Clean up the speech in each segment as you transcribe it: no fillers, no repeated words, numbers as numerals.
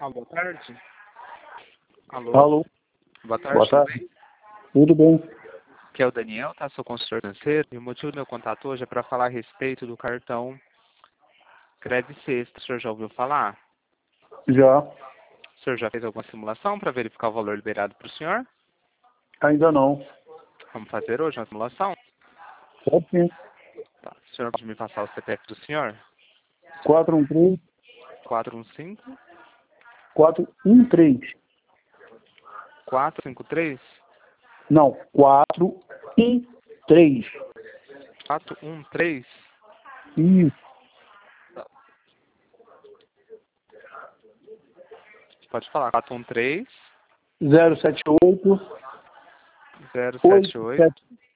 Boa tarde. Alô. Alô. Boa tarde, Boa tudo tarde. bem? Tudo bem? Aqui é o Daniel, tá? Sou consultor financeiro. E o motivo do meu contato hoje é para falar a respeito do cartão Crédito Sexta. O senhor já ouviu falar? Já. O senhor já fez alguma simulação para verificar o valor liberado para o senhor? Ainda não. Vamos fazer hoje uma simulação? Pode sim. Tá. O senhor pode me passar o CPF do senhor? 413 415 413. 453 Não, 413. 413. Isso. Pode falar. 413 078 078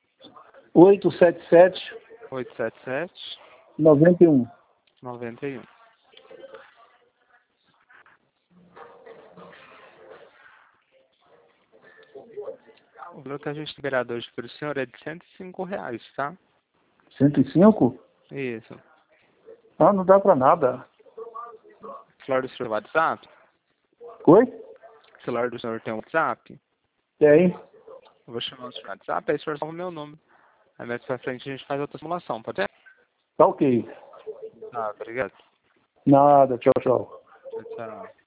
877 877 91. 91. O valor que a gente liberado hoje para o senhor é de R$ 105, tá? 105? Isso. Ah, não dá pra nada. O celular do senhor é WhatsApp? Oi? O celular do senhor tem um WhatsApp? Tem. Eu vou chamar o senhor no WhatsApp, aí o senhor salva o meu nome. Aí mais pra frente a gente faz outra simulação, pode ser? Tá ok. Ah, obrigado. Nada. Tchau, tchau. Tchau, tchau.